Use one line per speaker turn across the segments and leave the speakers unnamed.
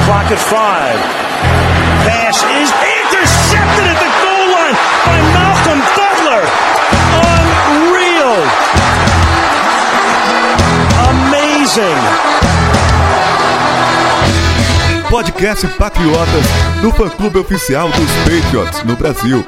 clock at 5. Pass is intercepted at the goal line by Malcolm Butler. Unreal. Amazing.
Podcast Patriotas, do fã-clube oficial dos Patriots no Brasil.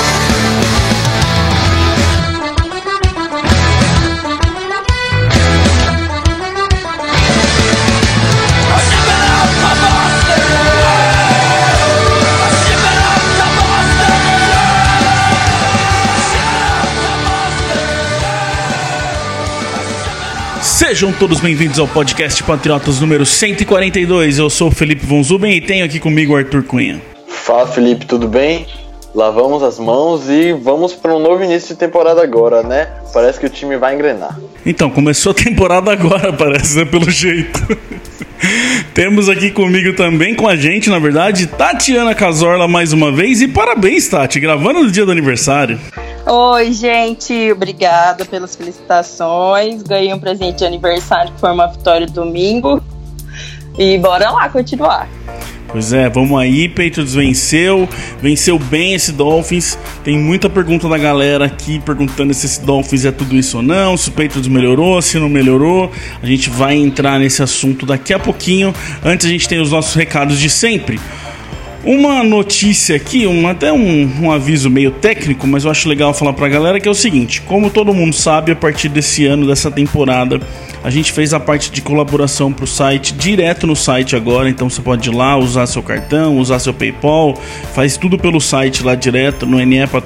Sejam todos bem-vindos ao podcast Patriotas número 142. Eu sou o Felipe Von Zuben e tenho aqui comigo o Arthur Cunha.
Fala, Felipe, tudo bem? Lavamos as mãos e vamos para um novo início de temporada agora, né? Parece que o time vai engrenar.
Então, começou a temporada agora, parece, né? Pelo jeito. Temos aqui comigo também, com a gente, na verdade, Tatiana Cazorla mais uma vez. E parabéns, Tati, gravando no dia do aniversário.
Oi, gente, obrigada pelas felicitações. Ganhei um presente de aniversário que foi uma vitória domingo. E bora lá continuar.
Pois é, vamos aí, Patriots venceu bem esse Dolphins. Tem muita pergunta da galera aqui perguntando se esse Dolphins é tudo isso ou não, se o Patriots melhorou, se não melhorou. A gente vai entrar nesse assunto daqui a pouquinho. Antes a gente tem os nossos recados de sempre. Uma notícia aqui, até um aviso meio técnico, mas eu acho legal falar pra galera, que é o seguinte: como todo mundo sabe, a partir desse ano, dessa temporada, a gente fez a parte de colaboração pro site, direto no site agora. Então você pode ir lá, usar seu cartão, usar seu PayPal, faz tudo pelo site lá direto no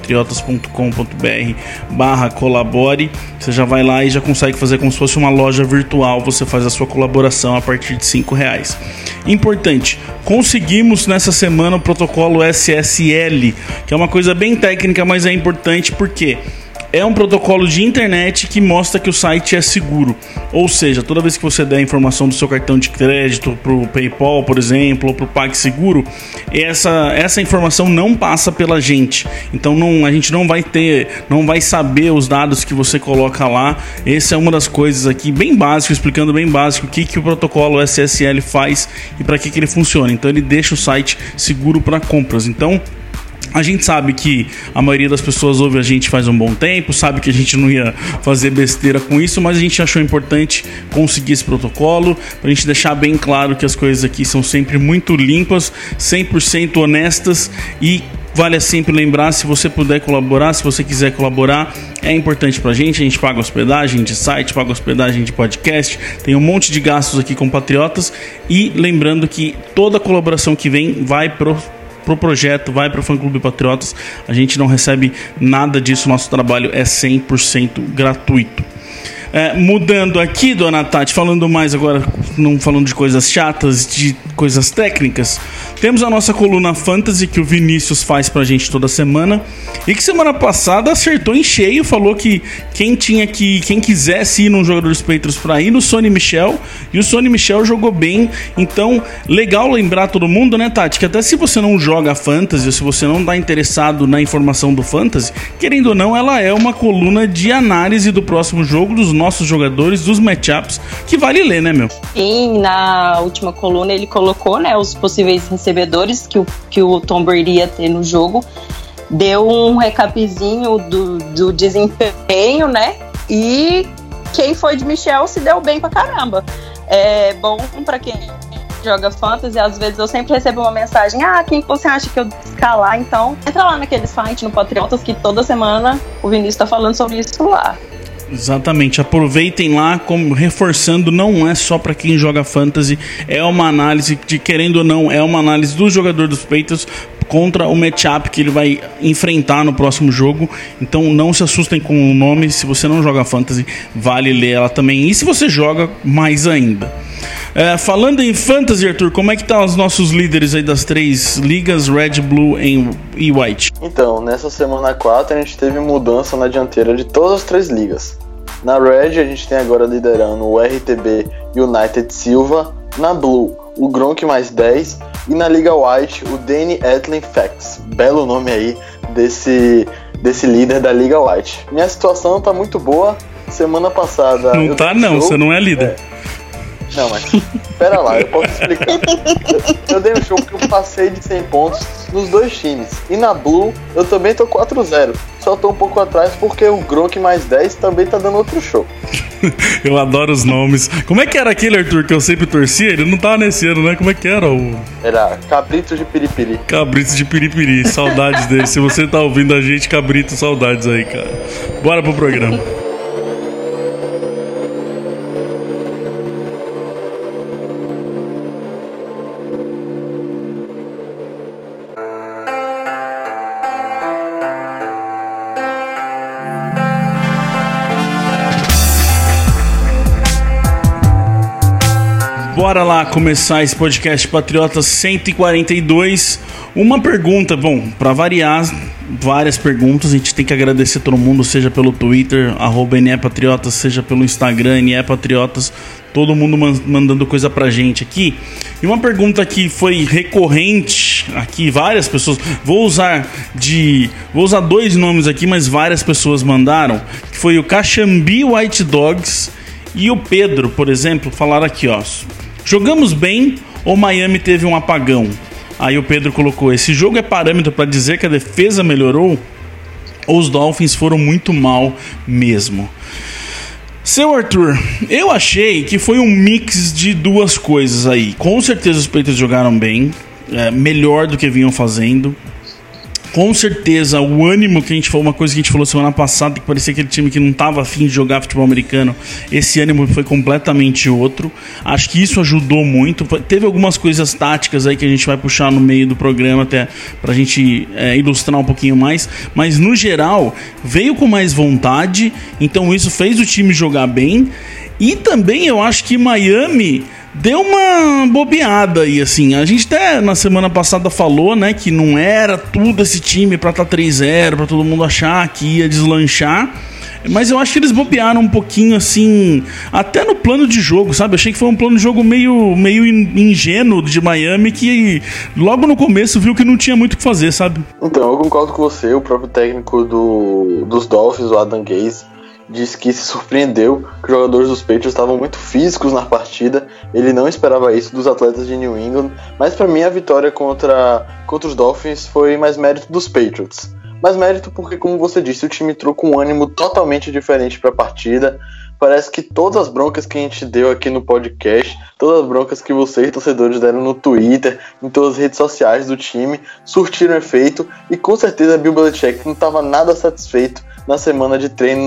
nepatriotas.com.br/colabore. Você já vai lá e já consegue fazer como se fosse uma loja virtual. Você faz a sua colaboração a partir de R$5. Importante, conseguimos nessa semana o protocolo SSL, que é uma coisa bem técnica, mas é importante porque é um protocolo de internet que mostra que o site é seguro. Ou seja, toda vez que você der a informação do seu cartão de crédito pro PayPal, por exemplo, ou pro PagSeguro, essa informação não passa pela gente. Então a gente não vai saber os dados que você coloca lá. Essa é uma das coisas aqui bem básico, explicando bem básico o que o protocolo SSL faz e para que ele funciona. Então ele deixa o site seguro para compras. Então a gente sabe que a maioria das pessoas ouve a gente faz um bom tempo, sabe que a gente não ia fazer besteira com isso, mas a gente achou importante conseguir esse protocolo, pra gente deixar bem claro que as coisas aqui são sempre muito limpas, 100% honestas. E vale sempre lembrar, se você puder colaborar, se você quiser colaborar, é importante pra gente. A gente paga hospedagem de site, paga hospedagem de podcast, tem um monte de gastos aqui com Patriotas. E lembrando que toda colaboração que vem vai pro projeto, vai para o Fã-Clube Patriotas. A gente não recebe nada disso, nosso trabalho é 100% gratuito. Mudando aqui, dona Tati, falando mais agora, não falando de coisas chatas, de coisas técnicas, temos a nossa coluna Fantasy que o Vinícius faz pra gente toda semana, e que semana passada acertou em cheio, falou que quem quisesse ir num jogador dos Patriots pra ir no Sonny Michel, e o Sonny Michel jogou bem. Então, legal lembrar todo mundo, né, Tati, que até se você não joga Fantasy, ou se você não tá interessado na informação do Fantasy, querendo ou não, ela é uma coluna de análise do próximo jogo, dos nossos jogadores, dos matchups, que vale ler, né, meu?
Sim, na última coluna ele colocou, né, os possíveis recebedores que o Tom Brady ia ter no jogo, deu um recapzinho do desempenho, né, e quem foi de Michel se deu bem pra caramba. É bom pra quem joga Fantasy, às vezes eu sempre recebo uma mensagem: quem você acha que eu escalar? Então entra lá naquele site, no Patriotas, que toda semana o Vinícius tá falando sobre isso lá.
Exatamente, aproveitem lá, como reforçando, não é só para quem joga Fantasy, é uma análise de, querendo ou não, é uma análise do jogador dos Patriots contra o matchup que ele vai enfrentar no próximo jogo. Então não se assustem com o nome, se você não joga Fantasy, vale ler ela também, e se você joga, mais ainda. Falando em Fantasy, Arthur, como é que tá os nossos líderes aí das 3 ligas, Red, Blue e White?
Então, nessa semana 4 a gente teve mudança na dianteira de todas as 3 ligas. Na Red a gente tem agora liderando o RTB United Silva, na Blue o Gronk mais 10 e na Liga White o Danny Etling Facts. Belo nome aí desse líder da Liga White. Minha situação tá muito boa. Semana passada...
Não tá não, você não é líder.
Não, mas pera lá, eu posso explicar. Eu dei um show porque eu passei de 100 pontos nos dois times. E na Blue, eu também tô 4-0. Só tô um pouco atrás porque o Gronk mais 10 também tá dando outro show.
Eu adoro os nomes. Como é que era aquele, Arthur, que eu sempre torcia? Ele não tava nesse ano, né? Como é que era o...
Era Cabrito de Piripiri.
Cabrito de Piripiri, saudades dele. Se você tá ouvindo a gente, Cabrito, saudades aí, cara. Bora pro programa. Bora lá começar esse podcast Patriotas 142. Uma pergunta, bom, pra variar, várias perguntas. A gente tem que agradecer todo mundo, seja pelo Twitter, @NEPatriotas, seja pelo Instagram, NEPatriotas. Todo mundo mandando coisa pra gente aqui. E uma pergunta que foi recorrente aqui, várias pessoas. Vou usar dois nomes aqui, mas várias pessoas mandaram. Que foi o Caxambi White Dogs e o Pedro, por exemplo, falaram aqui, ó. Jogamos bem ou Miami teve um apagão? Aí o Pedro colocou: esse jogo é parâmetro para dizer que a defesa melhorou ou os Dolphins foram muito mal mesmo? Seu Arthur, eu achei que foi um mix de duas coisas aí. Com certeza os Patriots jogaram bem, melhor do que vinham fazendo. Com certeza o ânimo que a gente falou, uma coisa que a gente falou semana passada, que parecia aquele time que não estava afim de jogar futebol americano, esse ânimo foi completamente outro. Acho que isso ajudou muito. Teve algumas coisas táticas aí que a gente vai puxar no meio do programa até pra gente ilustrar um pouquinho mais, mas no geral veio com mais vontade, então isso fez o time jogar bem. E também eu acho que Miami deu uma bobeada aí, assim. A gente até na semana passada falou, né, que não era tudo esse time pra estar 3-0, pra todo mundo achar que ia deslanchar. Mas eu acho que eles bobearam um pouquinho, assim, até no plano de jogo, sabe? Eu achei que foi um plano de jogo meio ingênuo de Miami, que logo no começo viu que não tinha muito o que fazer, sabe?
Então, eu concordo com você. O próprio técnico dos Dolphins, o Adam Gase, disse que se surpreendeu que os jogadores dos Patriots estavam muito físicos na partida. Ele não esperava isso dos atletas de New England, mas para mim a vitória contra os Dolphins foi mais mérito dos Patriots. Mais mérito porque, como você disse, o time entrou com um ânimo totalmente diferente para a partida. Parece que todas as broncas que a gente deu aqui no podcast, todas as broncas que vocês, torcedores, deram no Twitter, em todas as redes sociais do time, surtiram efeito, e com certeza Bill Belichick não estava nada satisfeito na semana de treino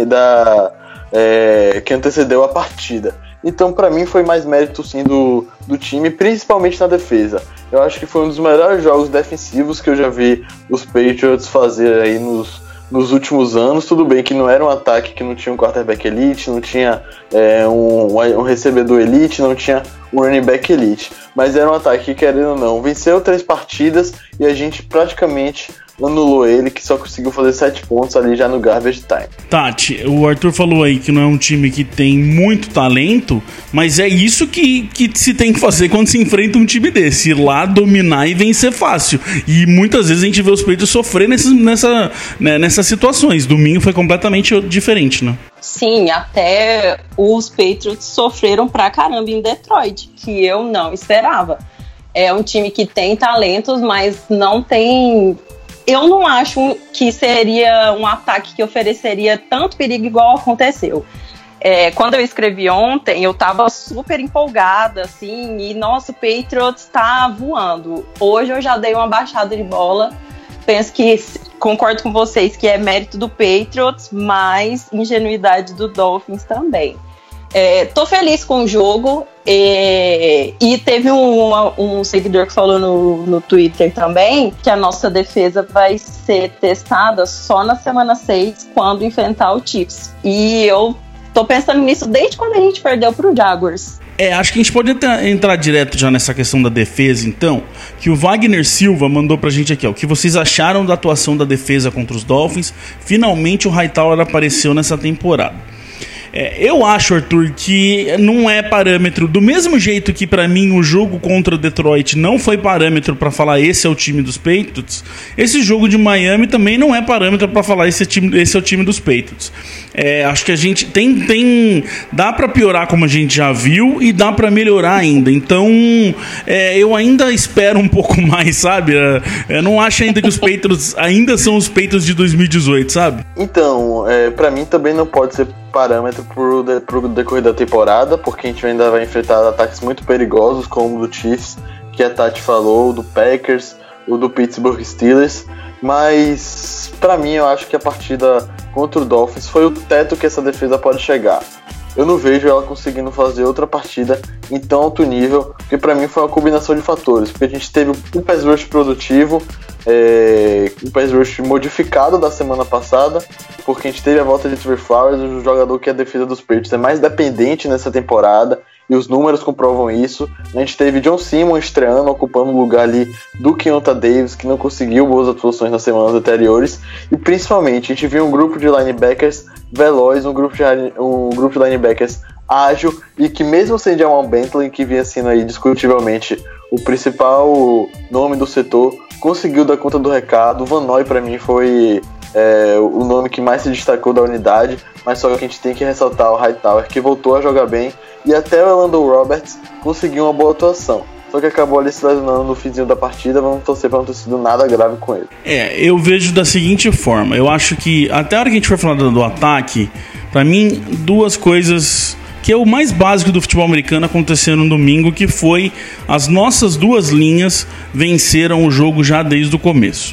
que antecedeu a partida. Então, para mim, foi mais mérito sim do time, principalmente na defesa. Eu acho que foi um dos melhores jogos defensivos que eu já vi os Patriots fazer aí nos últimos anos. Tudo bem que não era um ataque que não tinha um quarterback elite, não tinha um recebedor elite, não tinha um running back elite, mas era um ataque que, querendo ou não, venceu 3 partidas e a gente praticamente anulou ele, que só conseguiu fazer 7 pontos ali já no garbage time.
Tati, o Arthur falou aí que não é um time que tem muito talento, mas é isso que se tem que fazer quando se enfrenta um time desse: ir lá, dominar e vencer fácil. E muitas vezes a gente vê os Patriots sofrer nessas situações. Domingo foi completamente diferente, né?
Sim, até os Patriots sofreram pra caramba em Detroit, que eu não esperava. É um time que tem talentos, mas não tem... Eu não acho que seria um ataque que ofereceria tanto perigo igual aconteceu. Quando eu escrevi ontem, eu tava super empolgada, assim, e nosso Patriots tá voando. Hoje eu já dei uma baixada de bola. Penso que, concordo com vocês, que é mérito do Patriots, mas ingenuidade do Dolphins também. Tô feliz com o jogo, e teve um seguidor que falou no Twitter também que a nossa defesa vai ser testada só na semana 6, quando enfrentar o Chiefs. E eu tô pensando nisso desde quando a gente perdeu pro Jaguars.
Acho que a gente pode entrar direto já nessa questão da defesa, então, que o Wagner Silva mandou pra gente aqui, ó: o que vocês acharam da atuação da defesa contra os Dolphins? Finalmente o Hightower apareceu nessa temporada. Eu acho, Arthur, que não é parâmetro. Do mesmo jeito que pra mim o jogo contra o Detroit não foi parâmetro pra falar esse é o time dos Patriots, esse jogo de Miami também não é parâmetro pra falar esse é o time dos Patriots. Acho que a gente dá pra piorar como a gente já viu e dá pra melhorar ainda. Então eu ainda espero um pouco mais, sabe? Eu não acho ainda que os Patriots ainda são os Patriots de 2018, sabe?
Então, pra mim também não pode ser parâmetro pro decorrer da temporada, porque a gente ainda vai enfrentar ataques muito perigosos, como o do Chiefs, que a Tati falou, o do Packers, o do Pittsburgh Steelers, mas pra mim eu acho que a partida contra o Dolphins foi o teto que essa defesa pode chegar. Eu não vejo ela conseguindo fazer outra partida em tão alto nível, porque pra mim foi uma combinação de fatores, porque a gente teve um pass rush produtivo, um pass rush modificado da semana passada, porque a gente teve a volta de Trey Flowers, um jogador que a defesa dos Patriots é mais dependente nessa temporada, e os números comprovam isso. A gente teve John Simmons estreando, ocupando o lugar ali do Keonta Davis, que não conseguiu boas atuações nas semanas anteriores, e principalmente a gente viu um grupo de linebackers veloz, um grupo de linebackers ágil, e que mesmo sem Jamal Bentley, que vinha sendo aí discutivelmente o principal nome do setor, conseguiu dar conta do recado. O Van Noy pra mim foi o nome que mais se destacou da unidade, mas só que a gente tem que ressaltar o Hightower, que voltou a jogar bem, e até o Orlando Roberts conseguiu uma boa atuação. Só que acabou ali se lesionando no finzinho da partida. Vamos torcer pra não ter sido nada grave com ele.
Eu vejo da seguinte forma. Eu acho que até a hora que a gente for falar do ataque, pra mim, duas coisas que é o mais básico do futebol americano aconteceram no domingo, que foi as nossas duas linhas venceram o jogo já desde o começo.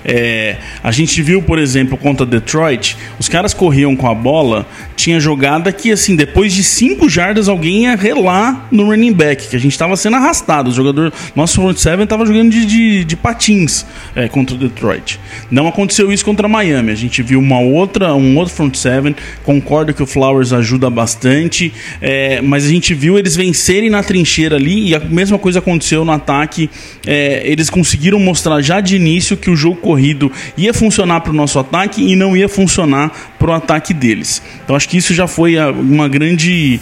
A gente viu, por exemplo, contra Detroit, os caras corriam com a bola, tinha jogada que, assim, depois de 5 jardas alguém ia relar no running back, que a gente tava sendo arrastado. O jogador, nosso front seven tava jogando de patins contra o Detroit. Não aconteceu isso contra Miami. A gente viu um outro front seven. Concordo que o Flowers ajuda bastante, mas a gente viu eles vencerem na trincheira ali, e a mesma coisa aconteceu no ataque. Eles conseguiram mostrar já de início que o jogo corrido ia funcionar para o nosso ataque e não ia funcionar para o ataque deles. Então acho que isso já foi uma grande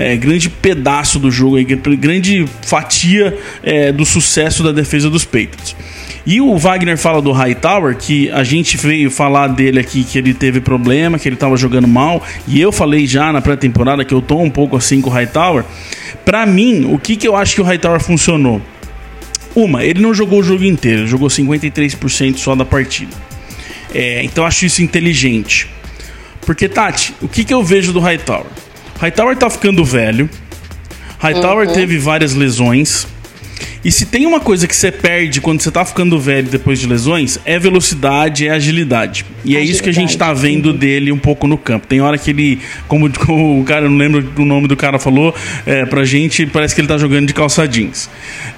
pedaço do jogo, grande fatia do sucesso da defesa dos Patriots. E o Wagner fala do Hightower, que a gente veio falar dele aqui, que ele teve problema, que ele estava jogando mal, e eu falei já na pré-temporada que eu tô um pouco assim com o Hightower. Para mim, o que eu acho que o Hightower funcionou? Ele não jogou o jogo inteiro, ele jogou 53% só da partida. Então eu acho isso inteligente. Porque, Tati, o que eu vejo do Hightower? Hightower tá ficando velho. Hightower teve várias lesões. E se tem uma coisa que você perde quando você tá ficando velho depois de lesões, é velocidade, é agilidade. E é isso que a gente tá vendo dele um pouco no campo. Tem hora que ele, como o cara, eu não lembro do nome do cara, falou pra gente, parece que ele tá jogando de calça jeans.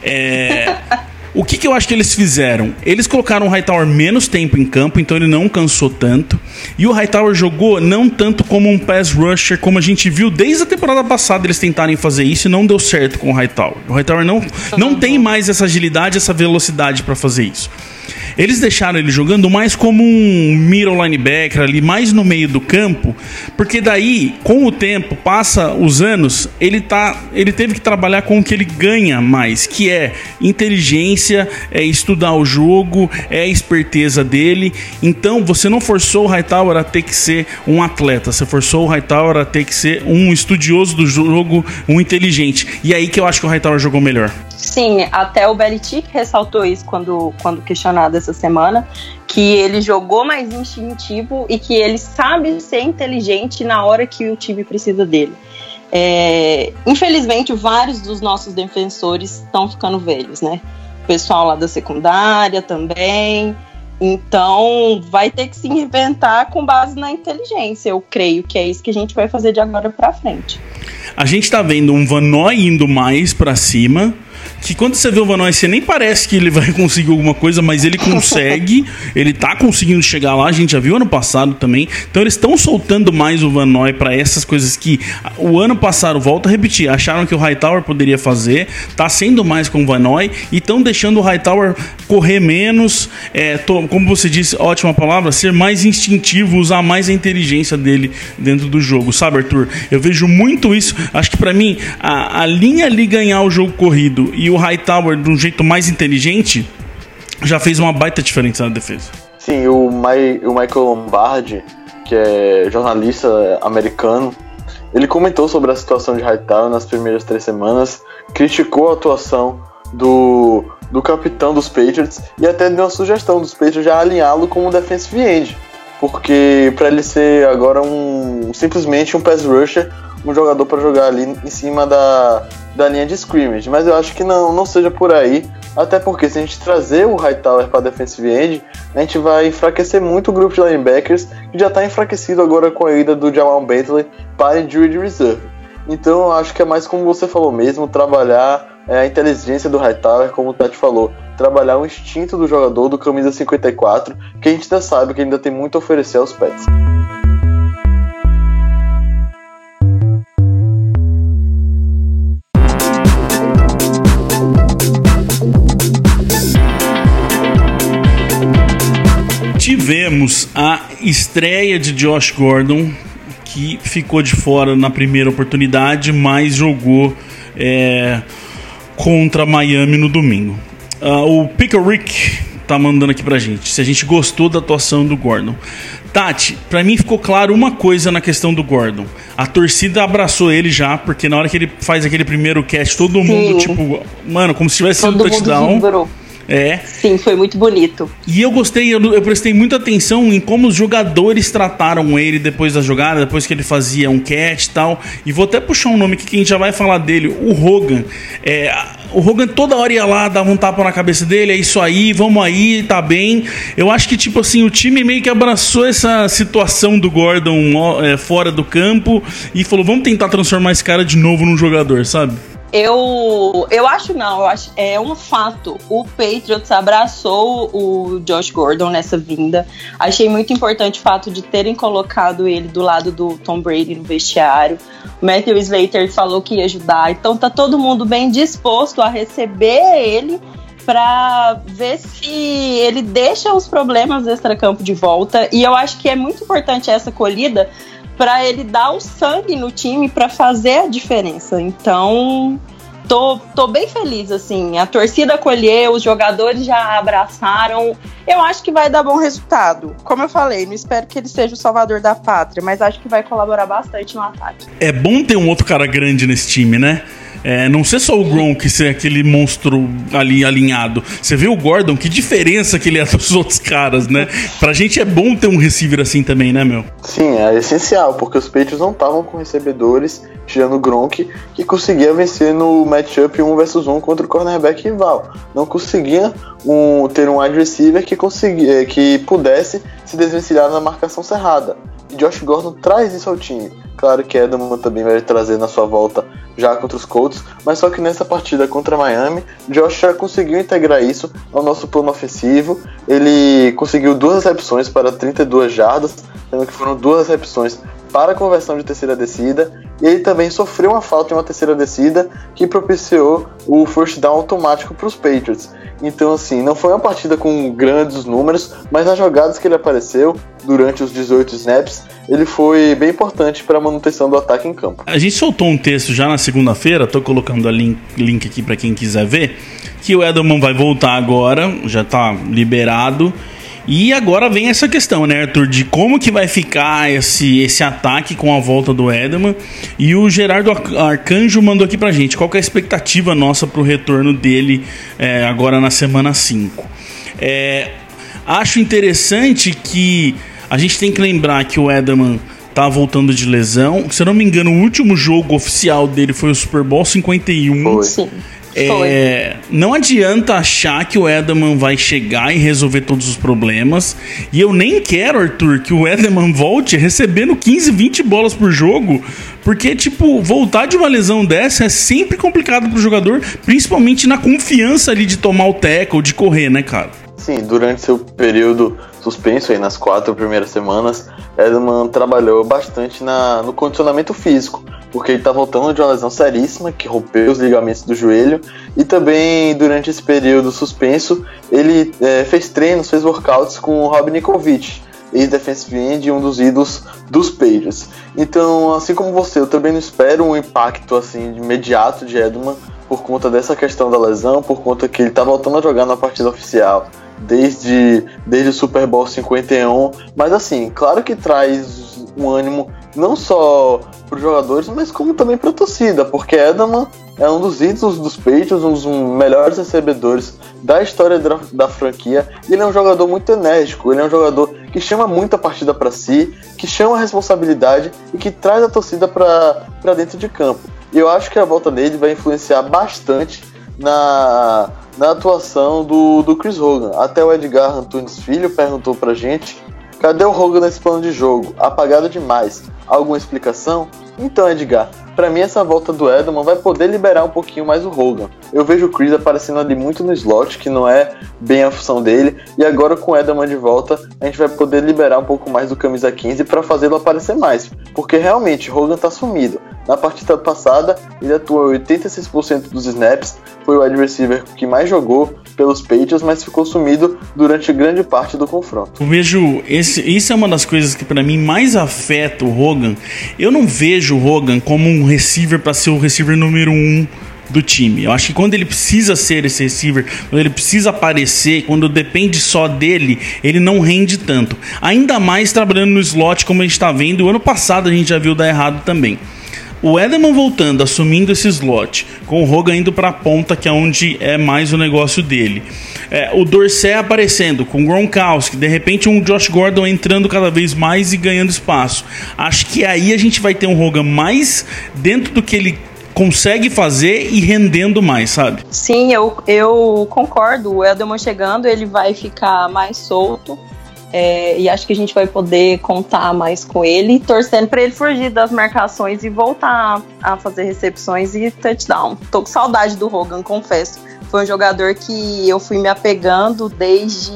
O que eu acho que eles fizeram? Eles colocaram o Hightower menos tempo em campo, então ele não cansou tanto. E o Hightower jogou não tanto como um pass rusher, como a gente viu desde a temporada passada eles tentarem fazer isso e não deu certo com o Hightower. O Hightower não tem mais essa agilidade, essa velocidade para fazer isso. Eles deixaram ele jogando mais como um middle linebacker ali, mais no meio do campo, porque daí, com o tempo, passa os anos, ele teve que trabalhar com o que ele ganha mais, que é inteligência, é estudar o jogo, é a esperteza dele. Então, você não forçou o Hightower a ter que ser um atleta, você forçou o Hightower a ter que ser um estudioso do jogo, um inteligente. E aí que eu acho que o Hightower jogou melhor.
Sim, até o Belichick ressaltou isso quando questionado essa semana, que ele jogou mais instintivo e que ele sabe ser inteligente na hora que o time precisa dele. Infelizmente, vários dos nossos defensores estão ficando velhos, né? O pessoal lá da secundária também. Então, vai ter que se reinventar com base na inteligência. Eu creio que é isso que a gente vai fazer de agora pra frente.
A gente tá vendo um Van Noy indo mais pra cima, que quando você vê o Van Noy, você nem parece que ele vai conseguir alguma coisa, mas ele consegue, ele tá conseguindo chegar lá, a gente já viu ano passado também, então eles estão soltando mais o Van Noy pra essas coisas que o ano passado, volto a repetir, acharam que o Hightower poderia fazer, tá sendo mais com o Van Noy e estão deixando o Hightower correr menos, como você disse, ótima palavra, ser mais instintivo, usar mais a inteligência dele dentro do jogo, sabe, Arthur? Eu vejo muito isso, acho que pra mim a linha ali ganhar o jogo corrido e o Hightower de um jeito mais inteligente já fez uma baita diferença na defesa.
Sim, o Michael Lombardi, que é jornalista americano, ele comentou sobre a situação de Hightower nas primeiras 3 semanas, criticou a atuação do capitão dos Patriots e até deu uma sugestão dos Patriots já alinhá-lo como defensive end, porque para ele ser agora simplesmente um pass rusher, um jogador para jogar ali em cima da linha de scrimmage, mas eu acho que não seja por aí, até porque se a gente trazer o Hightower para defensive end, a gente vai enfraquecer muito o grupo de linebackers, que já está enfraquecido agora com a ida do Jamal Bentley para injury reserve. Então eu acho que é mais como você falou mesmo, trabalhar a inteligência do Hightower, como o Tati falou, trabalhar o instinto do jogador do camisa 54, que a gente ainda sabe que ainda tem muito a oferecer aos Pets.
Tivemos a estreia de Josh Gordon, que ficou de fora na primeira oportunidade, mas jogou contra Miami no domingo. O Pickle Rick tá mandando aqui pra gente se a gente gostou da atuação do Gordon. Tati, pra mim ficou claro uma coisa na questão do Gordon. A torcida abraçou ele já, porque na hora que ele faz aquele primeiro catch, todo mundo, tipo, mano, como se tivesse sido um touchdown.
Sim, foi muito bonito.
E eu gostei, eu prestei muita atenção em como os jogadores trataram ele depois da jogada, depois que ele fazia um catch e tal. E vou até puxar um nome aqui que a gente já vai falar dele, o Hogan. O Hogan toda hora ia lá, dava um tapa na cabeça dele, é isso aí, vamos aí, tá bem. Eu acho que, tipo assim, o time meio que abraçou essa situação do Gordon fora do campo e falou, vamos tentar transformar esse cara de novo num jogador, sabe?
Eu acho é um fato. O Patriots abraçou o Josh Gordon nessa vinda. Achei muito importante o fato de terem colocado ele do lado do Tom Brady no vestiário. O Matthew Slater falou que ia ajudar. Então tá todo mundo bem disposto a receber ele para ver se ele deixa os problemas extracampo de volta. E eu acho que é muito importante essa acolhida para ele dar o sangue no time para fazer a diferença. Então, tô bem feliz, assim. A torcida acolheu, os jogadores já abraçaram. Eu acho que vai dar bom resultado. Como eu falei, não espero que ele seja o salvador da pátria, mas acho que vai colaborar bastante no ataque.
É bom ter um outro cara grande nesse time, né? Não ser só o Gronk ser aquele monstro ali alinhado. Você vê o Gordon, que diferença que ele é dos outros caras, né? Pra gente é bom ter um receiver assim também, né, meu?
Sim, é essencial, porque os Patriots não estavam com recebedores, tirando o Gronk, que conseguia vencer no matchup 1 vs 1 contra o cornerback rival. Não conseguia ter um wide receiver que pudesse se desvencilhar na marcação cerrada. E Josh Gordon traz isso ao time. Claro que Edelman também vai trazer na sua volta já contra os Colts, mas só que nessa partida contra Miami, Josh já conseguiu integrar isso ao nosso plano ofensivo. Ele conseguiu 2 recepções para 32 jardas, sendo que foram 2 recepções para a conversão de terceira descida, e ele também sofreu uma falta em uma terceira descida que propiciou o first down automático para os Patriots. Então, assim, não foi uma partida com grandes números, mas nas jogadas que ele apareceu durante os 18 snaps, ele foi bem importante para a manutenção do ataque em campo.
A gente soltou um texto já na segunda-feira, tô colocando o link aqui para quem quiser ver, que o Edelman vai voltar agora, já tá liberado. E agora vem essa questão, né, Arthur, de como que vai ficar esse ataque com a volta do Edelman. E o Gerardo Arcanjo mandou aqui pra gente qual que é a expectativa nossa pro retorno dele agora na semana 5. Acho interessante que a gente tem que lembrar que o Edelman tá voltando de lesão. Se eu não me engano, o último jogo oficial dele foi o Super Bowl 51.
Sim.
Não adianta achar que o Edelman vai chegar e resolver todos os problemas. E eu nem quero, Arthur, que o Edelman volte recebendo 15, 20 bolas por jogo. Porque, tipo, voltar de uma lesão dessa é sempre complicado pro jogador, principalmente na confiança ali de tomar o tackle, de correr, né, cara?
Sim, durante seu período suspenso aí nas 4 primeiras semanas, Edelman trabalhou bastante no condicionamento físico, porque ele tá voltando de uma lesão seríssima que rompeu os ligamentos do joelho, e também durante esse período suspenso ele fez treinos, fez workouts com o Rob Ninkovich, ex-defensive end e um dos ídolos dos Patriots. Então, assim como você, eu também não espero um impacto assim imediato de Edelman por conta dessa questão da lesão, por conta que ele tá voltando a jogar na partida oficial desde o Super Bowl 51, mas assim, claro que traz um ânimo não só para os jogadores, mas como também para a torcida, porque Edelman é um dos ídolos dos Patriots, um dos melhores recebedores da história da franquia, e ele é um jogador muito enérgico, ele é um jogador que chama muita partida para si, que chama a responsabilidade e que traz a torcida para dentro de campo. E eu acho que a volta dele vai influenciar bastante na atuação do Chris Hogan. Até o Edgar Antunes Filho perguntou pra gente: cadê o Hogan nesse plano de jogo? Apagado demais. Alguma explicação? Então, Edgar, pra mim essa volta do Edelman vai poder liberar um pouquinho mais o Hogan. Eu vejo o Chris aparecendo ali muito no slot, que não é bem a função dele, e agora com o Edelman de volta, a gente vai poder liberar um pouco mais do camisa 15 pra fazê-lo aparecer mais, porque realmente o Hogan tá sumido. Na partida passada, ele atuou 86% dos snaps, foi o wide receiver que mais jogou pelos Patriots, mas ficou sumido durante grande parte do confronto.
Eu vejo, isso é uma das coisas que pra mim mais afeta o Hogan. Eu não vejo o Hogan como um receiver para ser o receiver número 1 do time. Eu acho que quando ele precisa ser esse receiver, quando ele precisa aparecer, quando depende só dele, ele não rende tanto. Ainda mais trabalhando no slot, como a gente tá vendo. O ano passado a gente já viu dar errado também. O Edelman voltando, assumindo esse slot, com o Hogan indo pra ponta, que é onde é mais o negócio dele. O Dorsett aparecendo, com o Gronkowski, de repente um Josh Gordon entrando cada vez mais e ganhando espaço. Acho que aí a gente vai ter um Hogan mais dentro do que ele consegue fazer e rendendo mais, sabe?
Sim, eu concordo. O Edelman chegando, ele vai ficar mais solto. E acho que a gente vai poder contar mais com ele, torcendo para ele fugir das marcações e voltar a fazer recepções e touchdown. Tô com saudade do Hogan, confesso. Foi um jogador que eu fui me apegando desde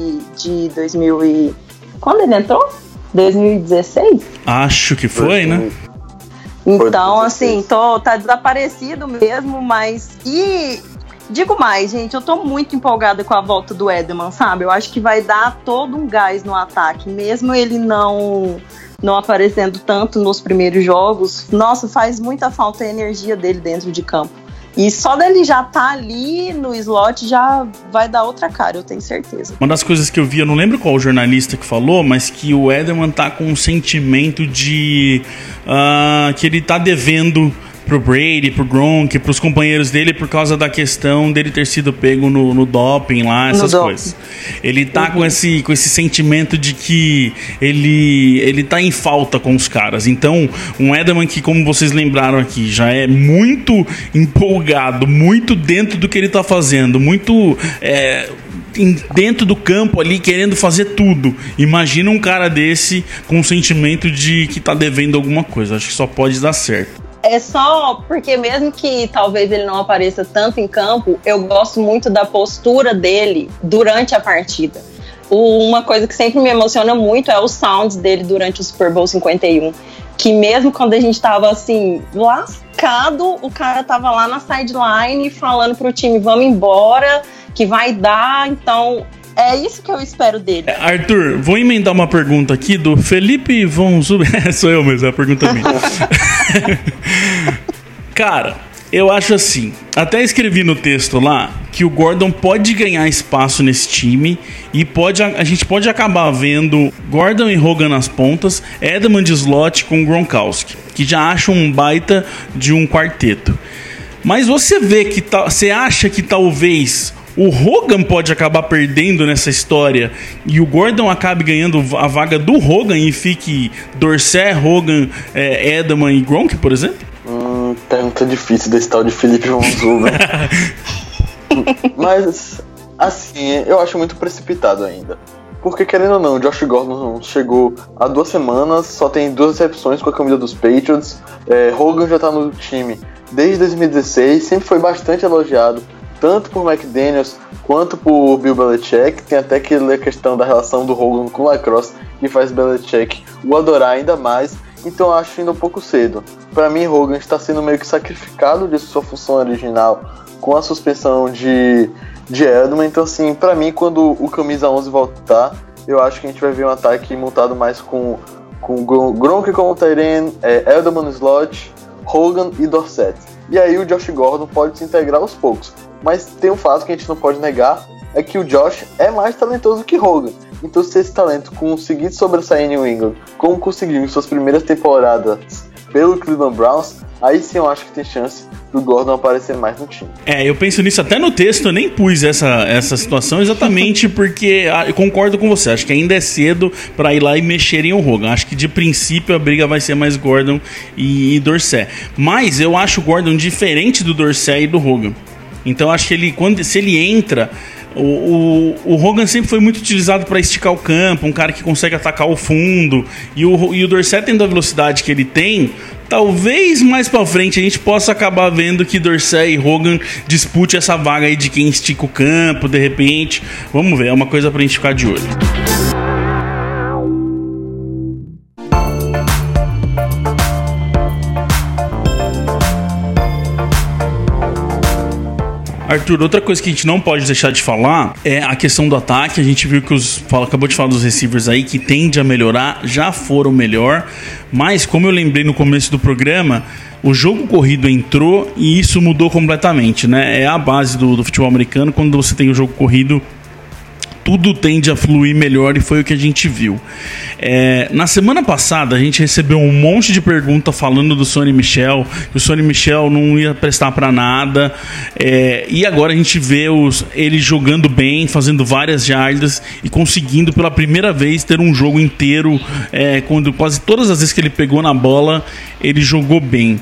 2000 e... Quando ele entrou? 2016?
Acho que foi, né?
Então, assim, tá desaparecido mesmo, mas... Digo mais, gente, eu tô muito empolgada com a volta do Edelman, sabe? Eu acho que vai dar todo um gás no ataque, mesmo ele não aparecendo tanto nos primeiros jogos. Nossa, faz muita falta a energia dele dentro de campo. E só dele já tá ali no slot já vai dar outra cara, eu tenho certeza.
Uma das coisas que eu vi, eu não lembro qual jornalista que falou, mas que o Edelman tá com um sentimento de que ele tá devendo pro Brady, pro Gronk, pros companheiros dele por causa da questão dele ter sido pego no doping lá, essas coisas. Ele tá com esse sentimento de que ele tá em falta com os caras. Então, um Edelman que, como vocês lembraram aqui, já é muito empolgado, muito dentro do que ele tá fazendo, muito... dentro do campo ali, querendo fazer tudo. Imagina um cara desse com um sentimento de que tá devendo alguma coisa. Acho que só pode dar certo.
É só porque mesmo que talvez ele não apareça tanto em campo, eu gosto muito da postura dele durante a partida. Uma coisa que sempre me emociona muito é os sounds dele durante o Super Bowl 51. Que mesmo quando a gente tava assim, lascado, o cara tava lá na sideline falando pro time, vamos embora, que vai dar. Então, é isso que eu espero dele.
Arthur, vou emendar uma pergunta aqui do Felipe Von Zub. Sou eu mesmo, é a pergunta minha. Cara, eu acho assim, até escrevi no texto lá que o Gordon pode ganhar espaço nesse time e a gente pode acabar vendo Gordon e Hogan nas pontas, Edelman de slot com Gronkowski, que já acha um baita de um quarteto. Mas você vê que você acha que talvez o Hogan pode acabar perdendo nessa história e o Gordon acabe ganhando a vaga do Hogan e fique Dorsett, Hogan, Edelman e Gronk, por exemplo?
Pergunta difícil desse tal de Felipe Vonzu, né? Mas, assim, eu acho muito precipitado ainda. Porque, querendo ou não, o Josh Gordon chegou há 2 semanas, só tem 2 recepções com a camisa dos Patriots. Hogan já tá no time desde 2016, sempre foi bastante elogiado, tanto por McDaniels quanto por Bill Belichick. Tem até aquela questão da relação do Hogan com o lacrosse que faz Belichick o adorar ainda mais. Então eu acho ainda um pouco cedo. Para mim, Hogan está sendo meio que sacrificado de sua função original com a suspensão de Edelman. Então, assim, para mim, quando o camisa 11 voltar, eu acho que a gente vai ver um ataque montado mais com Gronk como tight end, Edelman no slot, Hogan e Dorsett. E aí o Josh Gordon pode se integrar aos poucos. Mas tem um fato que a gente não pode negar, é que o Josh é mais talentoso que Hogan. Então, se esse talento conseguir sobressair em New England, como conseguiu em suas primeiras temporadas pelo Cleveland Browns, aí sim eu acho que tem chance do Gordon aparecer mais no time.
Eu penso nisso até no texto, eu nem pus essa situação exatamente porque eu concordo com você, acho que ainda é cedo para ir lá e mexer em Hogan. Acho que de princípio a briga vai ser mais Gordon e Dorsett. Mas eu acho o Gordon diferente do Dorsett e do Hogan. Então acho que se ele entra... O Hogan sempre foi muito utilizado para esticar o campo, um cara que consegue atacar o fundo, e o Dorsett, tendo a velocidade que ele tem, talvez mais pra frente a gente possa acabar vendo que Dorsett e Hogan dispute essa vaga aí de quem estica o campo, de repente. Vamos ver, é uma coisa pra gente ficar de olho. Arthur, outra coisa que a gente não pode deixar de falar é a questão do ataque. A gente viu que acabou de falar dos receivers aí que tende a melhorar, já foram melhor, mas como eu lembrei no começo do programa, o jogo corrido entrou e isso mudou completamente, né? É a base do futebol americano. Quando você tem o jogo corrido, tudo tende a fluir melhor, e foi o que a gente viu. Na semana passada a gente recebeu um monte de pergunta falando do Sonny Michel, que o Sonny Michel não ia prestar para nada, e agora a gente vê ele jogando bem, fazendo várias jardas e conseguindo pela primeira vez ter um jogo inteiro, quando quase todas as vezes que ele pegou na bola ele jogou bem.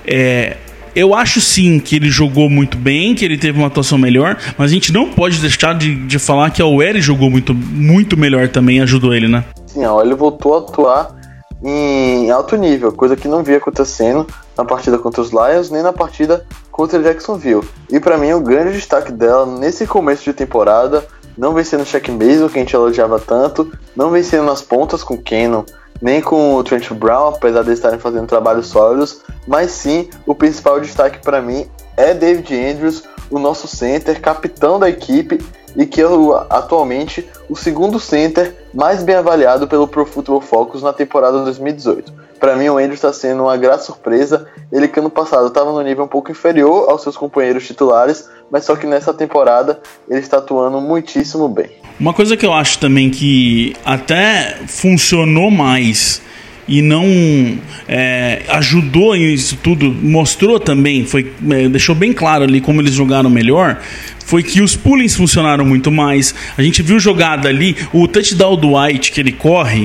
Eu acho sim que ele jogou muito bem, que ele teve uma atuação melhor, mas a gente não pode deixar de falar que a OL jogou muito, muito melhor também, ajudou ele, né?
Sim, a OL voltou a atuar em alto nível, coisa que não via acontecendo na partida contra os Lions, nem na partida contra Jacksonville. E pra mim o grande destaque dela nesse começo de temporada, não vem sendo o Shaq Mason, que a gente elogiava tanto, não vem sendo nas pontas com o Cannon, nem com o Trent Brown, apesar de estarem fazendo trabalhos sólidos, mas sim, o principal destaque para mim é David Andrews, o nosso center, capitão da equipe, e que é atualmente o segundo center mais bem avaliado pelo Pro Football Focus na temporada 2018. Para mim, o Andrews está sendo uma grata surpresa. Ele que ano passado estava no nível um pouco inferior aos seus companheiros titulares, mas só que nessa temporada ele está atuando muitíssimo bem.
Uma coisa que eu acho também que até funcionou mais e não ajudou isso tudo, mostrou também, deixou bem claro ali como eles jogaram melhor, foi que os pullings funcionaram muito mais. A gente viu jogada ali, o touchdown do White que ele corre,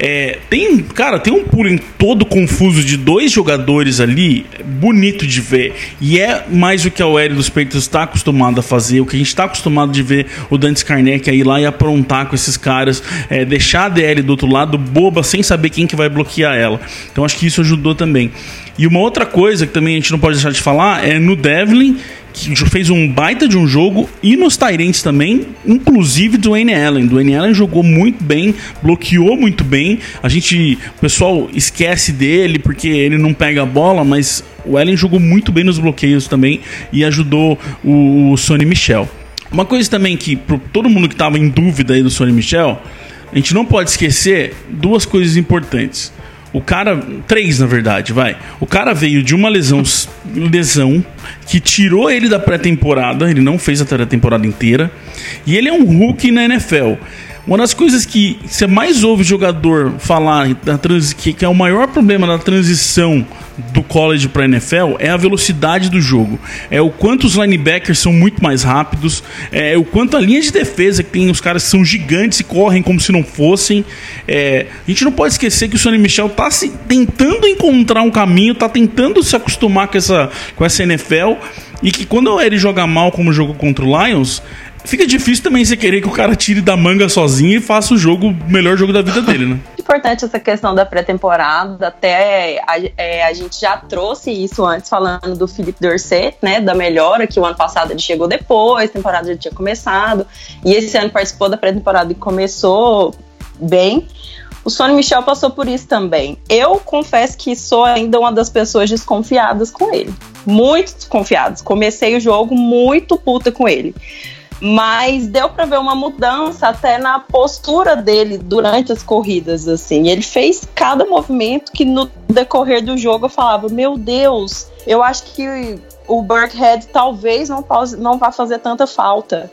tem um pulling todo confuso de 2 jogadores ali, bonito de ver, e é mais o que a OL dos Patriots está acostumado a fazer, o que a gente está acostumado de ver o Dante Scarnecchia ir lá e aprontar com esses caras, deixar a DL do outro lado boba, sem saber quem que vai bloquear ela. Então acho que isso ajudou também. E uma outra coisa que também a gente não pode deixar de falar é no Devlin, que fez um baita de um jogo, e nos Tyrants também, inclusive do Dwayne Allen. Dwayne Allen jogou muito bem, bloqueou muito bem. O pessoal esquece dele porque ele não pega a bola, mas o Allen jogou muito bem nos bloqueios também e ajudou o Sonny Michel. Uma coisa também que, para todo mundo que estava em dúvida aí do Sonny Michel, a gente não pode esquecer 2 coisas importantes. O cara, 3 na verdade, vai. O cara veio de uma lesão que tirou ele da pré-temporada, ele não fez a pré-temporada inteira, e ele é um rookie na NFL. Uma das coisas que você mais ouve jogador falar que é o maior problema da transição do college para NFL é a velocidade do jogo. É o quanto os linebackers são muito mais rápidos, é o quanto a linha de defesa, que tem os caras que são gigantes e correm como se não fossem. A gente não pode esquecer que o Sonny Michel tá tentando encontrar um caminho, tá tentando se acostumar com essa NFL, e que quando ele joga mal como jogou contra o Lions, fica difícil também você querer que o cara tire da manga sozinho e faça o melhor jogo da vida dele, né?
Importante essa questão da pré-temporada, até a gente já trouxe isso antes falando do Philip Dorsett, né, da melhora, que o ano passado ele chegou depois, a temporada já tinha começado, e esse ano participou da pré-temporada e começou bem. O Sonny Michel passou por isso também. Eu confesso que sou ainda uma das pessoas desconfiadas com ele, muito desconfiadas. Comecei o jogo muito puta com ele. Mas deu pra ver uma mudança até na postura dele durante as corridas, assim. Ele fez cada movimento que no decorrer do jogo eu falava, meu Deus, eu acho que o Burkhead talvez não vá fazer tanta falta.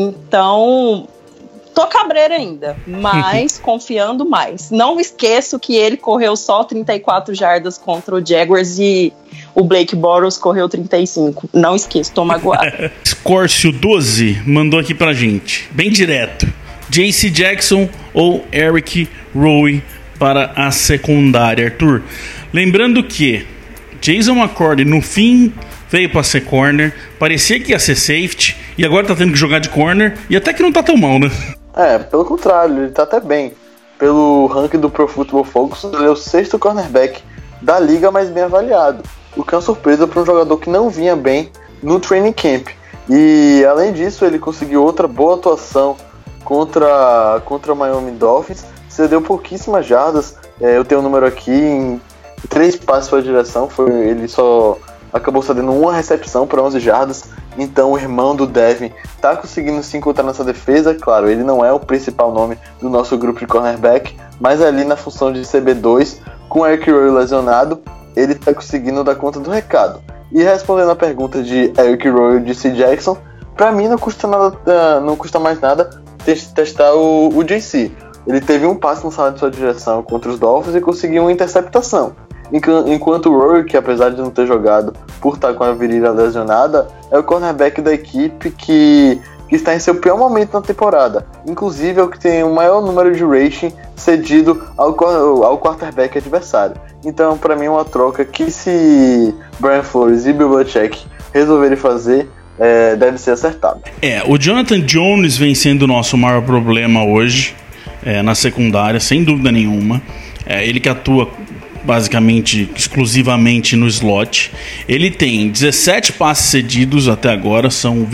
Então, tô cabreira ainda, mas confiando mais. Não esqueço que ele correu só 34 jardas contra o Jaguars e o Blake Bortles correu 35. Não esqueço, tô magoado.
Scorcio 12 mandou aqui pra gente, bem direto. J.C. Jackson ou Eric Rowe para a secundária, Arthur? Lembrando que Jason McCourty no fim veio para ser corner, parecia que ia ser safety e agora tá tendo que jogar de corner e até que não tá tão mal, né?
Pelo contrário, ele tá até bem. Pelo ranking do Pro Football Focus, ele é o 6º cornerback da liga mais bem avaliado, o que é uma surpresa para um jogador que não vinha bem no training camp. E além disso, ele conseguiu outra boa atuação contra o Miami Dolphins, cedeu pouquíssimas jardas. Eu tenho o número aqui, em 3 passes para a direção, ele só acabou cedendo uma recepção para 11 jardas. Então o irmão do Devin tá conseguindo se encontrar nessa defesa. Claro, ele não é o principal nome do nosso grupo de cornerback, mas ali na função de CB2, com o Eric Rowe lesionado, ele tá conseguindo dar conta do recado. E respondendo a pergunta de Eric Rowe e J.C. Jackson, pra mim não custa mais nada testar o J.C. Ele teve um passe lançado de sua direção contra os Dolphins e conseguiu uma interceptação. Enquanto o Rowe, que apesar de não ter jogado por estar com a virilha lesionada, é o cornerback da equipe que está em seu pior momento na temporada. Inclusive é o que tem o maior número de rating cedido ao quarterback adversário. Então, para mim, é uma troca que, se Brian Flores e Bill Belichick resolverem fazer, deve ser acertado.
O Jonathan Jones vem sendo o nosso maior problema hoje na secundária, sem dúvida nenhuma. Ele que atua basicamente exclusivamente no slot. Ele tem 17 passes cedidos até agora, são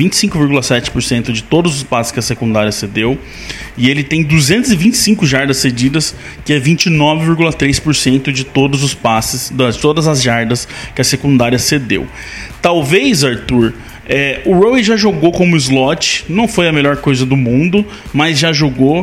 25,7% de todos os passes que a secundária cedeu, e ele tem 225 jardas cedidas, que é 29,3% de todos os passes, de todas as jardas que a secundária cedeu. Talvez, Arthur, o Rowe já jogou como slot, não foi a melhor coisa do mundo, mas já jogou.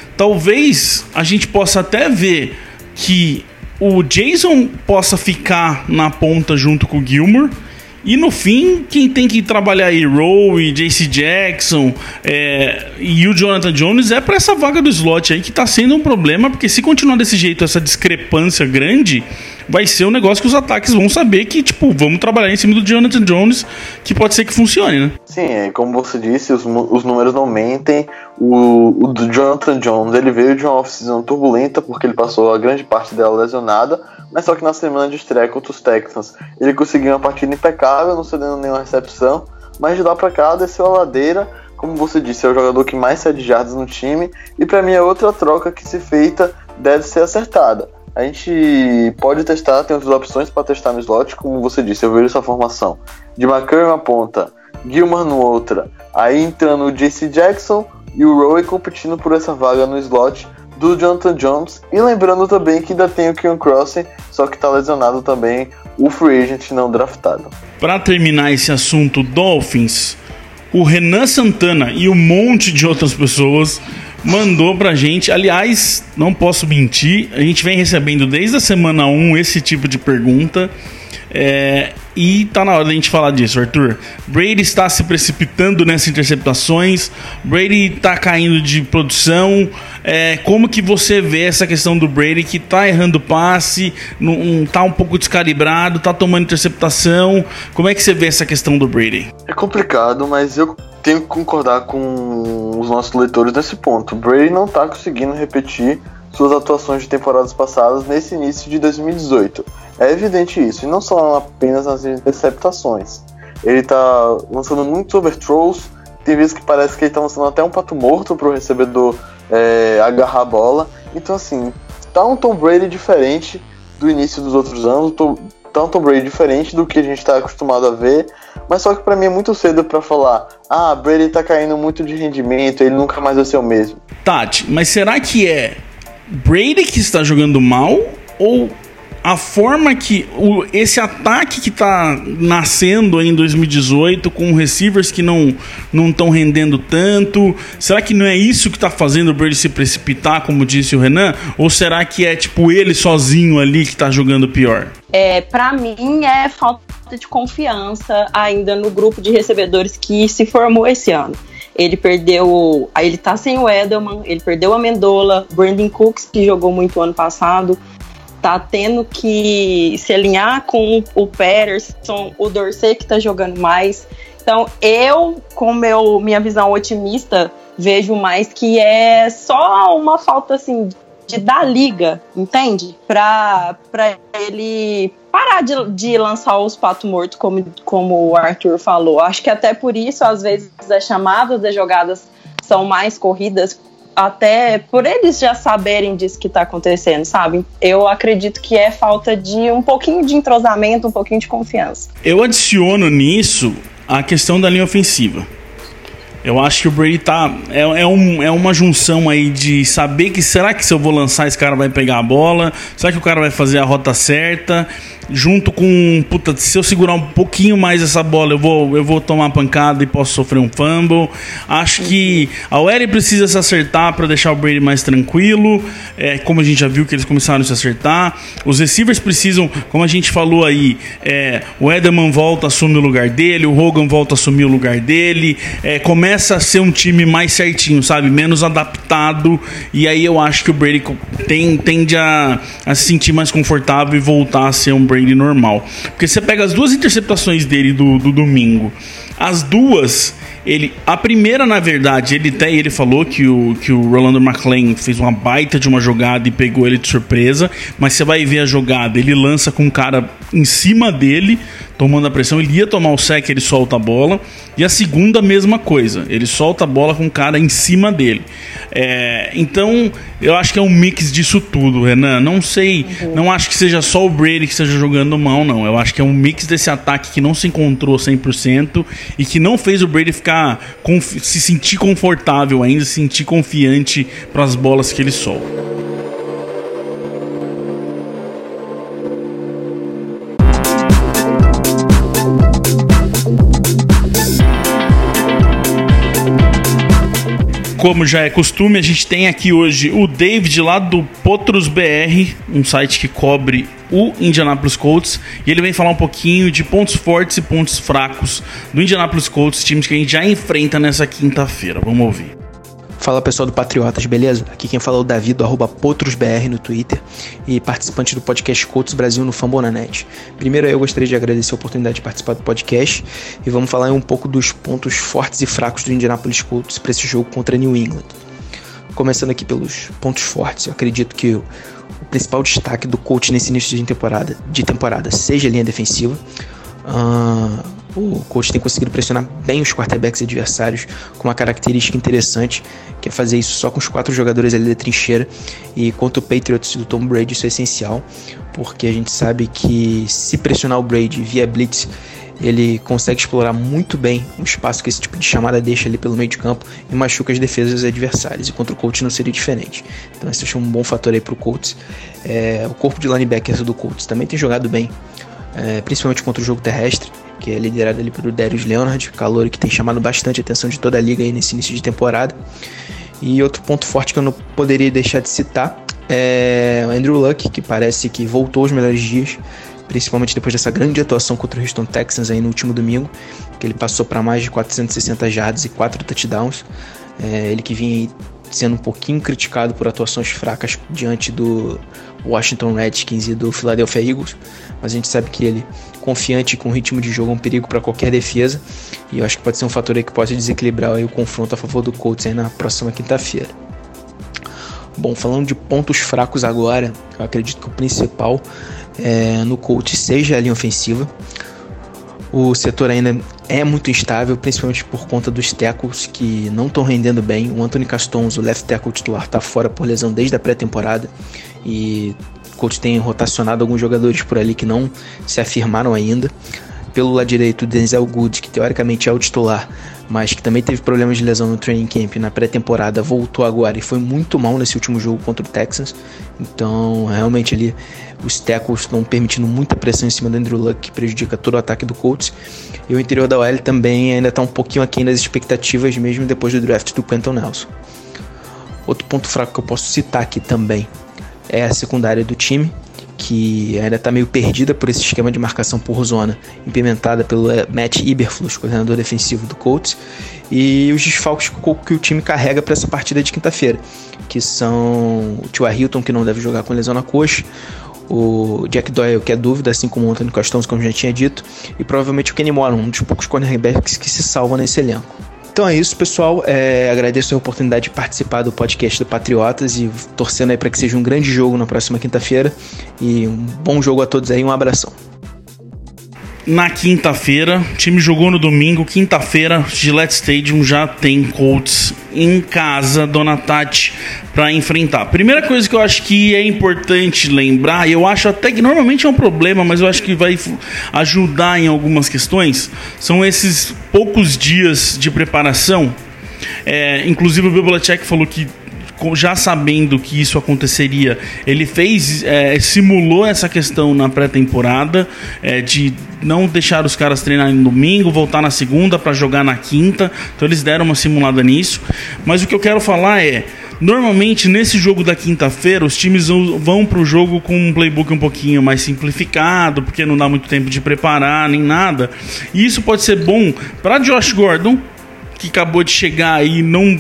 Talvez a gente possa até ver que o Jason possa ficar na ponta junto com o Gilmore, e no fim, quem tem que trabalhar aí, Rowe, J.C. Jackson e o Jonathan Jones, é para essa vaga do slot aí, que tá sendo um problema, porque se continuar desse jeito, essa discrepância grande, vai ser um negócio que os ataques vão saber que, vamos trabalhar em cima do Jonathan Jones, que pode ser que funcione, né?
Sim, como você disse, os números não mentem. O do Jonathan Jones, ele veio de uma off-season turbulenta, porque ele passou a grande parte dela lesionada, mas só que na semana de estreia contra os Texans, ele conseguiu uma partida impecável, não cedendo nenhuma recepção, mas de lá pra cá desceu a ladeira. Como você disse, é o jogador que mais cede jardas no time, e pra mim a outra troca que se feita deve ser acertada. A gente pode testar, tem outras opções para testar no slot, como você disse, eu vejo essa formação de McCurry na ponta, Gilmore no outra, aí entrando o J.C. Jackson e o Rowe competindo por essa vaga no slot do Jonathan Jones. E lembrando também que ainda tem o Keon Crossen, só que está lesionado também, o free agent não draftado.
Para terminar esse assunto Dolphins, o Renan Santana e um monte de outras pessoas mandou pra gente. Aliás, não posso mentir, a gente vem recebendo desde a semana 1 esse tipo de pergunta. E tá na hora da gente falar disso, Arthur. Brady está se precipitando nessas interceptações, Brady tá caindo de produção. Como que você vê essa questão do Brady, que tá errando passe, tá um pouco descalibrado, tá tomando interceptação? Como é que você vê essa questão do Brady?
É complicado, mas eu tenho que concordar com os nossos leitores nesse ponto. O Brady não tá conseguindo repetir suas atuações de temporadas passadas nesse início de 2018. É evidente isso, e não só apenas nas interceptações. Ele tá lançando muitos overthrows, tem vezes que parece que ele tá lançando até um pato morto pro recebedor agarrar a bola. Então assim, tá um Tom Brady diferente do início dos outros anos, tá um Tom Brady diferente do que a gente tá acostumado a ver, mas só que pra mim é muito cedo pra falar, Brady tá caindo muito de rendimento, ele nunca mais vai ser o mesmo.
Tati, mas será que é Brady que está jogando mal, ou a forma que esse ataque que tá nascendo em 2018 com receivers que não estão rendendo tanto, será que não é isso que tá fazendo o Brady se precipitar, como disse o Renan? Ou será que é tipo ele sozinho ali que tá jogando pior?
Pra mim é falta de confiança ainda no grupo de recebedores que se formou esse ano. Ele tá sem o Edelman, ele perdeu a Amendola, Brandon Cooks, que jogou muito ano passado, tá tendo que se alinhar com o Patterson, o Dorsey, que tá jogando mais. Então eu, com minha visão otimista, vejo mais que é só uma falta assim de dar liga, entende? Pra ele parar de lançar os patos mortos, como o Arthur falou. Acho que até por isso, às vezes, as chamadas das jogadas são mais corridas, até por eles já saberem disso que tá acontecendo, sabe? Eu acredito que é falta de um pouquinho de entrosamento, um pouquinho de confiança.
Eu adiciono nisso a questão da linha ofensiva. Eu acho que o Brady é uma junção aí de saber que será que se eu vou lançar esse cara vai pegar a bola? Será que o cara vai fazer a rota certa? Junto com, se eu segurar um pouquinho mais essa bola, eu vou tomar pancada e posso sofrer um fumble. Acho que a OL precisa se acertar para deixar o Brady mais tranquilo, como a gente já viu que eles começaram a se acertar. Os receivers precisam, como a gente falou aí, o Edelman volta a assumir o lugar dele, o Hogan volta a assumir o lugar dele, começa a ser um time mais certinho, sabe? Menos adaptado, e aí eu acho que o Brady tende a se sentir mais confortável e voltar a ser um Brady normal. Porque você pega as duas interceptações dele do domingo, as duas, a primeira, na verdade, ele falou que o Rolando McClain fez uma baita de uma jogada e pegou ele de surpresa, mas você vai ver a jogada, ele lança com o cara em cima dele, tomando a pressão, ele ia tomar o sec, ele solta a bola. E a segunda, mesma coisa, ele solta a bola com o cara em cima dele. Então eu acho que é um mix disso tudo, Renan. Não sei, não acho que seja só o Brady que esteja jogando mal, não. Eu acho que é um mix desse ataque que não se encontrou 100% e que não fez o Brady se sentir confortável ainda, se sentir confiante para as bolas que ele solta. Como já é costume, a gente tem aqui hoje o David lá do Potros BR, um site que cobre o Indianapolis Colts, e ele vem falar um pouquinho de pontos fortes e pontos fracos do Indianapolis Colts, times que a gente já enfrenta nessa quinta-feira. Vamos ouvir.
Fala pessoal do Patriotas, beleza? Aqui quem fala é o Davi do @PotrosBR no Twitter e participante do podcast Colts Brasil no Fambonanet. Primeiro eu gostaria de agradecer a oportunidade de participar do podcast e vamos falar um pouco dos pontos fortes e fracos do Indianapolis Colts para esse jogo contra New England. Começando aqui pelos pontos fortes, eu acredito que o principal destaque do Colts nesse início de temporada seja a linha defensiva. O Colts tem conseguido pressionar bem os quarterbacks adversários com uma característica interessante, que é fazer isso só com os 4 jogadores ali da trincheira, e contra o Patriots do Tom Brady isso é essencial, porque a gente sabe que se pressionar o Brady via blitz, ele consegue explorar muito bem o espaço que esse tipo de chamada deixa ali pelo meio de campo e machuca as defesas adversárias, e contra o Colts não seria diferente. Então esse é um bom fator aí para o Colts. O corpo de linebackers do Colts também tem jogado bem, principalmente contra o jogo terrestre, que é liderado ali pelo Darius Leonard, calor que tem chamado bastante a atenção de toda a liga aí nesse início de temporada. E outro ponto forte que eu não poderia deixar de citar é o Andrew Luck, que parece que voltou aos melhores dias, principalmente depois dessa grande atuação contra o Houston Texans aí no último domingo, que ele passou para mais de 460 jardas e 4 touchdowns. Ele que vinha aí sendo um pouquinho criticado por atuações fracas diante do Washington Redskins e do Philadelphia Eagles, mas a gente sabe que ele, confiante com o ritmo de jogo, é um perigo para qualquer defesa, e eu acho que pode ser um fator aí que pode desequilibrar aí o confronto a favor do Colts aí na próxima quinta-feira. Bom, falando de pontos fracos agora, eu acredito que o principal no Colts seja a linha ofensiva. O setor ainda é muito instável, principalmente por conta dos tackles que não estão rendendo bem. O Anthony Castonzo, o left tackle titular, está fora por lesão desde a pré-temporada, e o Colts tem rotacionado alguns jogadores por ali que não se afirmaram ainda. Pelo lado direito, o Denzel Good, que teoricamente é o titular, mas que também teve problemas de lesão no training camp na pré-temporada, voltou agora e foi muito mal nesse último jogo contra o Texans. Então, realmente ali os tackles estão permitindo muita pressão em cima do Andrew Luck, que prejudica todo o ataque do Colts. E o interior da OL também ainda está um pouquinho aquém das expectativas, mesmo depois do draft do Quentin Nelson. Outro ponto fraco que eu posso citar aqui também é a secundária do time, que ainda está meio perdida por esse esquema de marcação por zona implementada pelo Matt Eberflus, coordenador defensivo do Colts, e os desfalques que o time carrega para essa partida de quinta-feira, que são o T.Y. Hilton, que não deve jogar com lesão na coxa, o Jack Doyle, que é dúvida, assim como o Anthony Castonzo, como já tinha dito, e provavelmente o Kenny Moore, um dos poucos cornerbacks que se salva nesse elenco. Então é isso, pessoal. Agradeço a oportunidade de participar do podcast do Patriotas e torcendo aí para que seja um grande jogo na próxima quinta-feira. E um bom jogo a todos aí, um abração.
Na quinta-feira, o time jogou no domingo, quinta-feira, Gillette Stadium já tem Colts em casa, Dona Tati, para enfrentar. Primeira coisa que eu acho que é importante lembrar, e eu acho até que normalmente é um problema, mas eu acho que vai ajudar em algumas questões, são esses poucos dias de preparação. Inclusive o Bill Belichick falou que, já sabendo que isso aconteceria, ele simulou essa questão na pré-temporada, de não deixar os caras treinarem no domingo, voltar na segunda para jogar na quinta. Então eles deram uma simulada nisso. Mas o que eu quero falar normalmente nesse jogo da quinta-feira os times vão para o jogo com um playbook um pouquinho mais simplificado, porque não dá muito tempo de preparar nem nada, e isso pode ser bom para Josh Gordon, que acabou de chegar aí,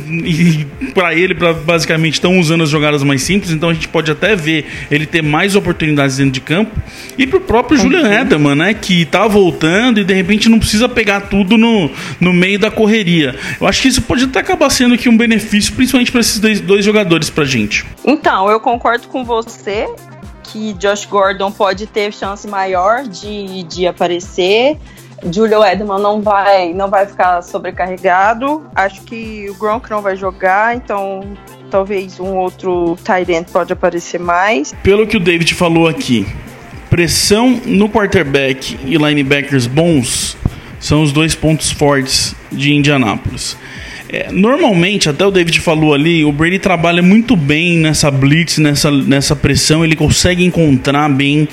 basicamente estão usando as jogadas mais simples, então a gente pode até ver ele ter mais oportunidades dentro de campo, e pro próprio Julian Edelman, né, que tá voltando e de repente não precisa pegar tudo no meio da correria. Eu acho que isso pode até acabar sendo aqui um benefício, principalmente para esses dois jogadores pra gente.
Então, eu concordo com você que Josh Gordon pode ter chance maior de aparecer. Julian Edelman não vai ficar sobrecarregado. Acho que o Gronk não vai jogar, então talvez um outro tight end pode aparecer mais.
Pelo que o David falou aqui, pressão no quarterback e linebackers bons são os dois pontos fortes de Indianápolis. Normalmente, até o David falou ali, o Brady trabalha muito bem nessa blitz, nessa pressão. Ele consegue encontrar bem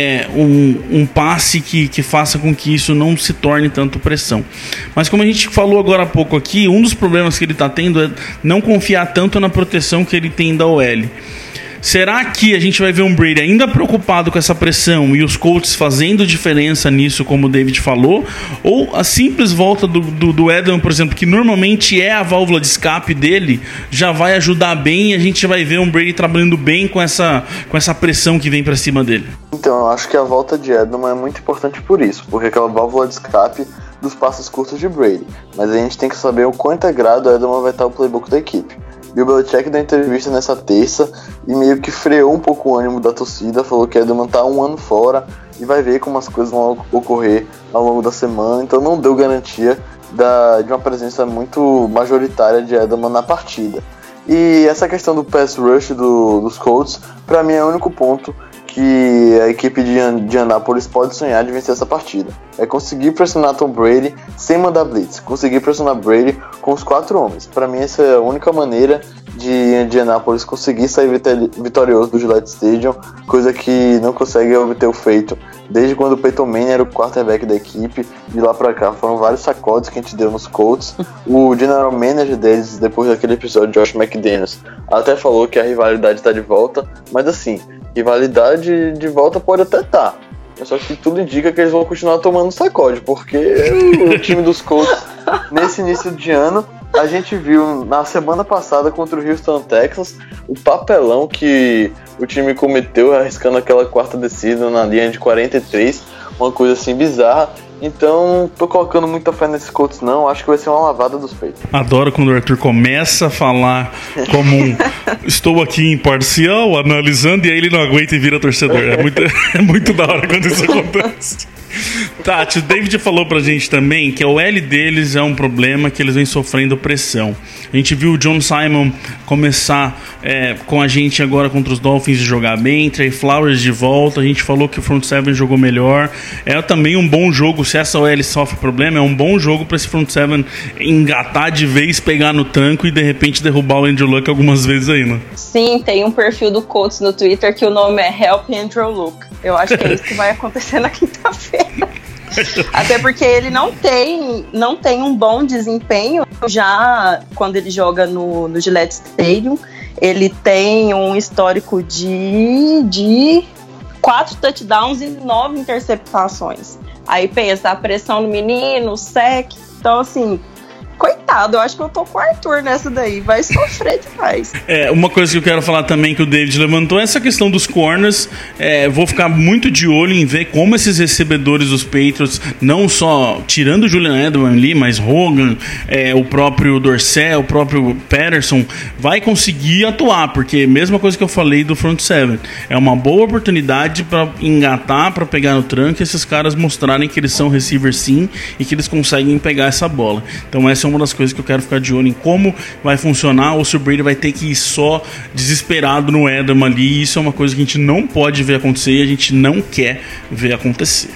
um passe que faça com que isso não se torne tanto pressão. Mas como a gente falou agora há pouco aqui, um dos problemas que ele está tendo é não confiar tanto na proteção que ele tem da OL. Será que a gente vai ver um Brady ainda preocupado com essa pressão e os Colts fazendo diferença nisso, como o David falou? Ou a simples volta do Edelman, por exemplo, que normalmente é a válvula de escape dele, já vai ajudar bem e a gente vai ver um Brady trabalhando bem com essa pressão que vem pra cima dele?
Então, eu acho que a volta de Edelman é muito importante por isso, porque aquela válvula de escape dos passos curtos de Brady. Mas a gente tem que saber o quão integrado o Edelman vai estar no playbook da equipe. E o Belichick deu entrevista nessa terça e meio que freou um pouco o ânimo da torcida, falou que Edelman tá 1 ano fora e vai ver como as coisas vão ocorrer ao longo da semana, então não deu garantia de uma presença muito majoritária de Edelman na partida. E essa questão do pass rush dos Colts, para mim é o único ponto que a equipe de Indianapolis pode sonhar de vencer essa partida. É conseguir pressionar Tom Brady sem mandar blitz, conseguir pressionar Brady com os 4 homens. Para mim essa é a única maneira de Indianapolis conseguir sair vitorioso do Gillette Stadium, coisa que não consegue obter o feito desde quando o Peyton Manning era o quarterback da equipe. De lá pra cá foram vários sacodes que a gente deu nos Colts. O general manager deles, depois daquele episódio, Josh McDaniels, até falou que a rivalidade tá de volta, mas assim, rivalidade de volta pode até estar, só que tudo indica que eles vão continuar tomando sacode, porque o time dos Colts, nesse início de ano, a gente viu na semana passada contra o Houston Texans o papelão que o time cometeu arriscando aquela quarta descida na linha de 43, uma coisa assim bizarra. Então, tô colocando muita fé nesses Colts não, acho que vai ser uma lavada dos peitos.
Adoro quando o Arthur começa a falar como estou aqui imparcial, analisando, e aí ele não aguenta e vira torcedor. É muito da hora quando isso acontece. Tati, o David falou pra gente também que a OL deles é um problema, que eles vêm sofrendo pressão. A gente viu o John Simon começar com a gente agora contra os Dolphins e jogar bem, Trey Flowers de volta, a gente falou que o front seven jogou melhor. É também um bom jogo, se essa OL sofre problema, é um bom jogo pra esse front seven engatar de vez, pegar no tranco e de repente derrubar o Andrew Luck algumas vezes aí, né?
Sim, tem um perfil do Colts no Twitter que o nome é Help Andrew Luck. Eu acho que é isso que vai acontecer na quinta-feira. Até porque ele não tem um bom desempenho já quando ele joga no Gillette Stadium. Ele tem um histórico de 4 touchdowns e 9 interceptações. Aí pensa, a pressão no menino, o sec. Então assim, coitado, eu acho que eu tô com o Arthur nessa daí, vai sofrer demais.
Uma coisa que eu quero falar também que o David levantou é essa questão dos corners. Vou ficar muito de olho em ver como esses recebedores dos Patriots, não só tirando o Julian Edelman ali, mas Hogan, o próprio Dorsett, o próprio Patterson, vai conseguir atuar, porque mesma coisa que eu falei do front seven, é uma boa oportunidade para engatar, para pegar no tranco e esses caras mostrarem que eles são receivers sim e que eles conseguem pegar essa bola. Então essa é uma das coisas que eu quero ficar de olho em como vai funcionar, ou se o Brady vai ter que ir só desesperado no Edelman ali. Isso é uma coisa que a gente não pode ver acontecer e a gente não quer ver acontecer.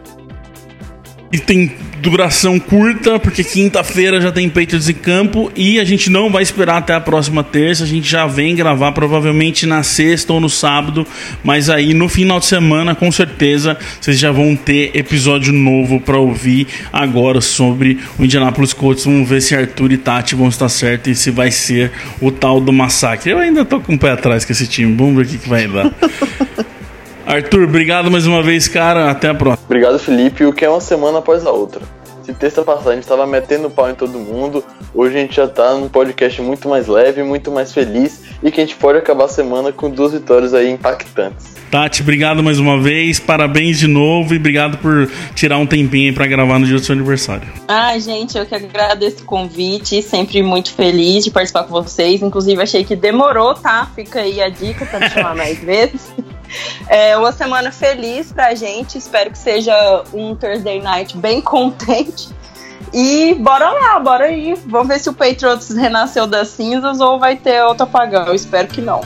E tem duração curta, porque quinta-feira já tem Patriots em campo e a gente não vai esperar até a próxima terça, a gente já vem gravar provavelmente na sexta ou no sábado, mas aí no final de semana com certeza vocês já vão ter episódio novo para ouvir agora sobre o Indianapolis Colts. Vamos ver se Arthur e Tati vão estar certos e se vai ser o tal do massacre. Eu ainda tô com o pé atrás com esse time, vamos ver o que vai dar. Arthur, obrigado mais uma vez, cara. Até a próxima.
Obrigado, Felipe. O que é uma semana após a outra. Se terça passada a gente estava metendo pau em todo mundo, hoje a gente já tá num podcast muito mais leve, muito mais feliz e que a gente pode acabar a semana com 2 vitórias aí impactantes.
Tati, obrigado mais uma vez, parabéns de novo e obrigado por tirar um tempinho aí pra gravar no dia do seu aniversário.
Gente, eu que agradeço o convite, sempre muito feliz de participar com vocês, inclusive achei que demorou, tá? Fica aí a dica pra me chamar mais vezes. Uma semana feliz pra gente, espero que seja um Thursday Night bem contente. E bora lá, bora aí. Vamos ver se o Patriots renasceu das cinzas ou vai ter outro apagão. Eu espero que não.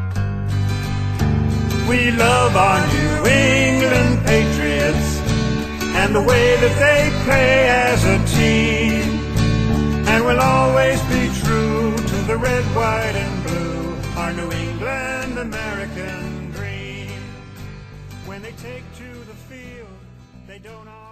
We love our New England Patriots and the way that they play as a team. And we'll always be true to the red, white and blue, our New England American dream. When they take to the field, they don't